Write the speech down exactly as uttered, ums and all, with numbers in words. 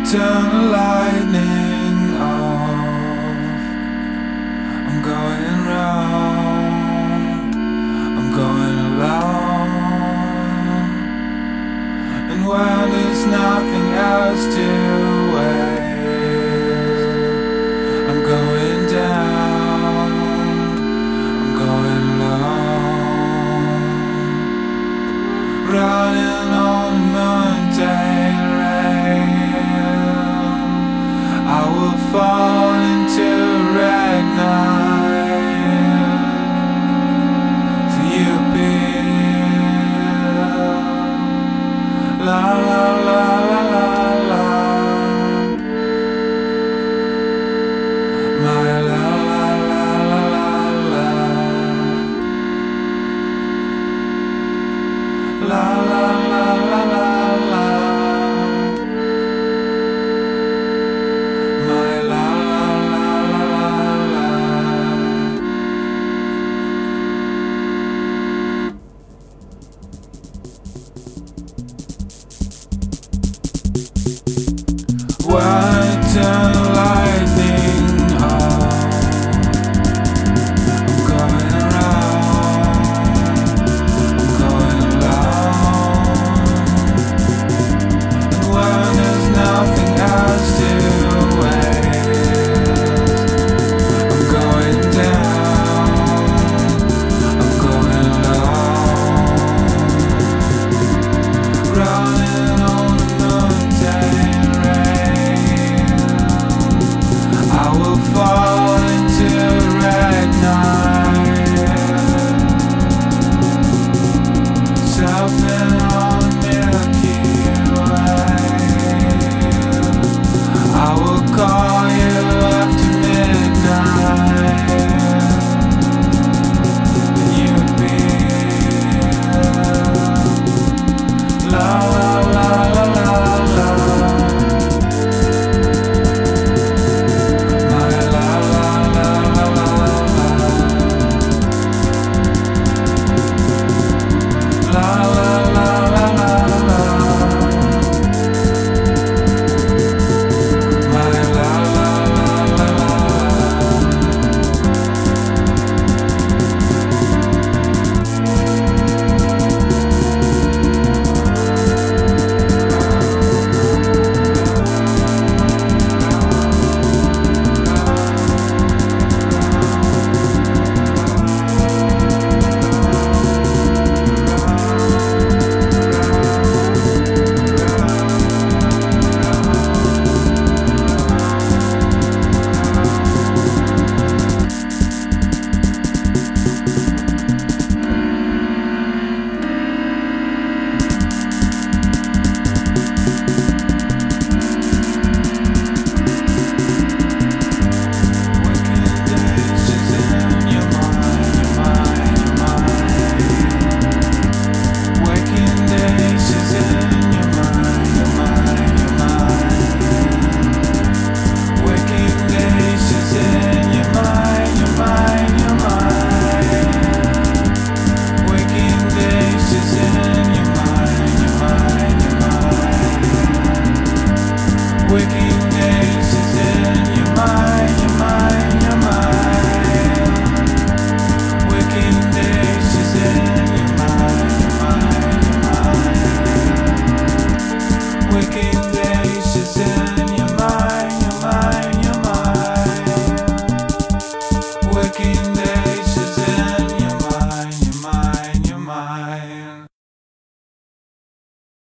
turn the lightning off. I'm going round, I'm going alone. And when there's nothing else to waste, I'm going down, I'm going alone. Running on the mundane rail, I will fall into red night. For you be la la la la la la, my la la la la la la, la la la la la la, my la la la la la la. When I turn the lightning on, I'm going around, I'm going alone. And when there's nothing else to waste, I'm going down, I'm going alone. Running on the mundane rail, I will fall into red night. Self